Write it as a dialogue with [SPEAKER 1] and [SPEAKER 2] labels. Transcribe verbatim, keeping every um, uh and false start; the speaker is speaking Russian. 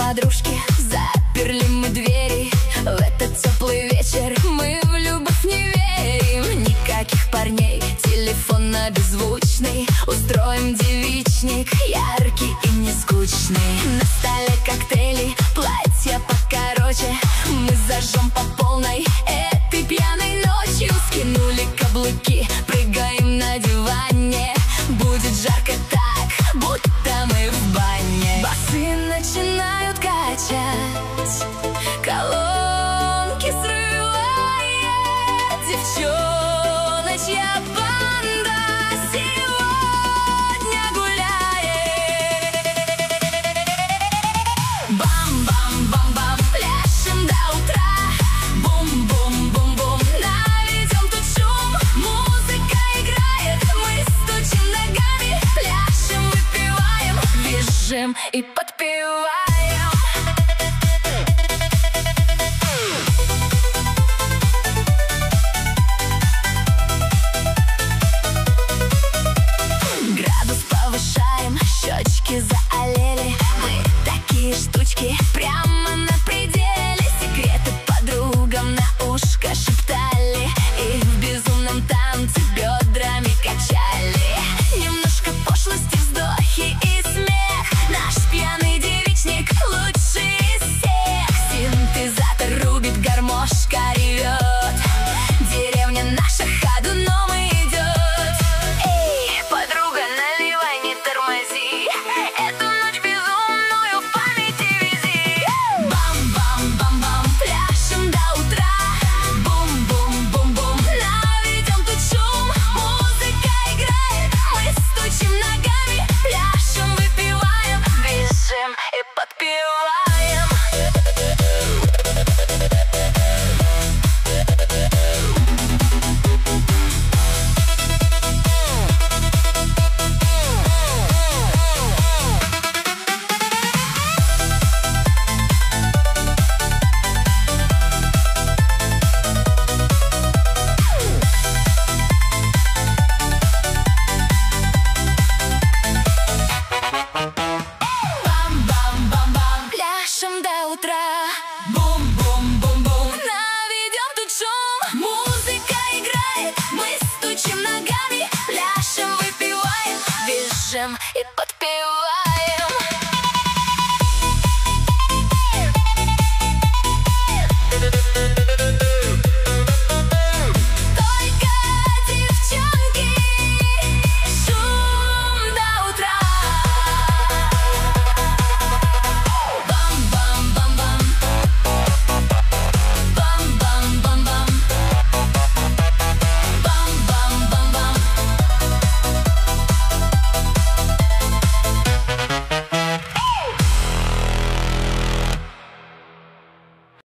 [SPEAKER 1] подружки, заперли мы двери. В этот теплый вечер мы в любовь не верим. Никаких парней, телефон на беззвучный. Устроим девичник, яркий и не скучный. На столе коктейли, платья покороче. Мы зажжем по полной этой пьяной ночью. Скинули каблуки, прыгаем на диване. Будет жарко так, будто мы в бане. Басы начинают качать, колонки срывает девчоночья банда. Сегодня гуляет. Бам-бам-бам-бам, пляшем до утра. Бум-бум-бум-бум, наведем тут шум. Музыка играет, мы стучим ногами. Пляшем, выпиваем, визжим и подпеваем. Градус повышаем, щечки заолели. Мы такие штучки прямо на пределе. Секреты подругам на ушко шептали и в безумном танце бедрами качали. Немножко пошлости, вздохи и смех. Наш пьяный девичник лучший из всех. Синтезатор рубит, гармошка ревет. Деревня наша ходуном идет. Эй, подруга, наливай, не тормози. Эту ночь безумную в памяти вези. Бам-бам-бам-бам, пляшем до утра. Бум-бум-бум-бум, наведем тут шум. Музыка играет, мы стучим ногами. Пляшем, выпиваем, визжим и подпеваем. Бам-бам-бам-бам, пляшем до утра. Бум-бум-бум-бум, наведем тут шум. Музыка играет, мы стучим ногами. Пляшем, выпиваем, визжим и подпеваем.